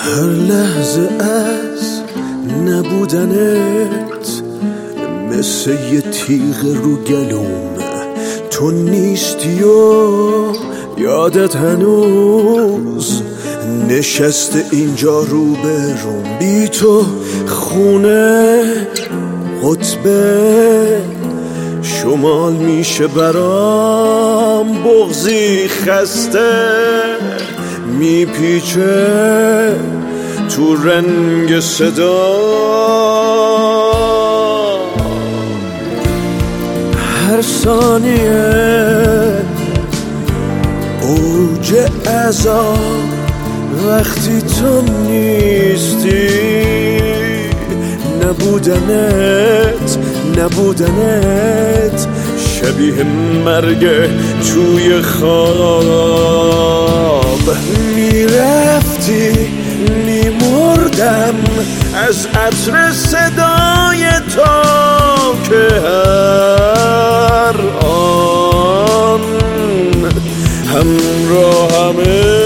هر لحظه از نبودنت مثل یه تیغ رو گلوم، تو نیستی و یادت هنوز نشسته اینجا رو به روم. بی تو خونه قطبه شمال میشه برام، بغضی خسته میپیچه تو رنگ صدا. هر ثانیه اوج عذاب وقتی تو نیستی. نبودنت شبیه مرگ توی خواب. میرفتی میمردم از عطر صدای تو که هر آن همراهمه.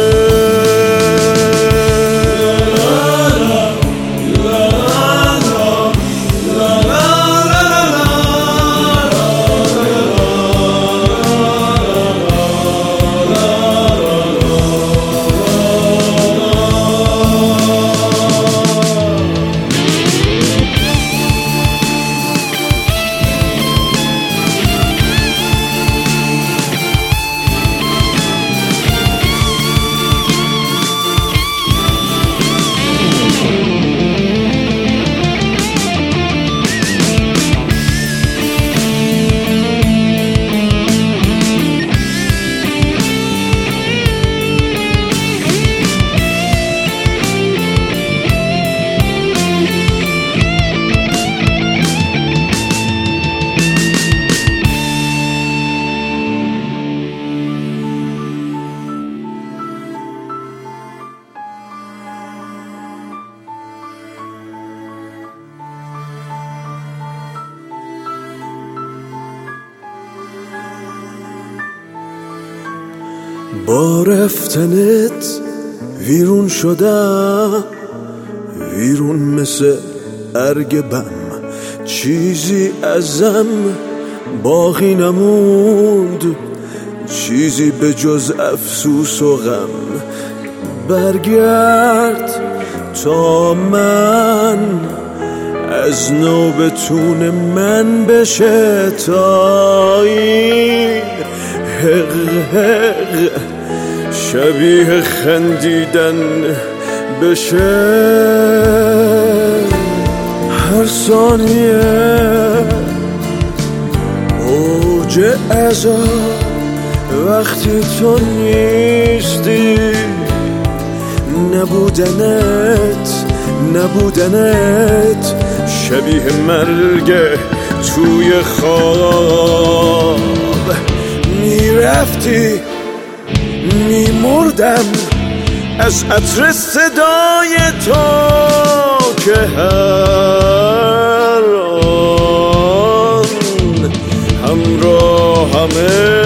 با رفتنت ویرون شدم، ویرون مثل ارگ بم. چیزی ازم باقی نموند، چیزی به جز افسوس و غم. برگرد تا من از نو بتون من بشه، تا این حق شبیه خندیدن بشه. هر ثانیه اوج عذاب وقتی تو نیستی. نبودنت شبیه مرگ توی خواب. میرفتی میمردم از عطر صدای تو که هر آن همراهمه.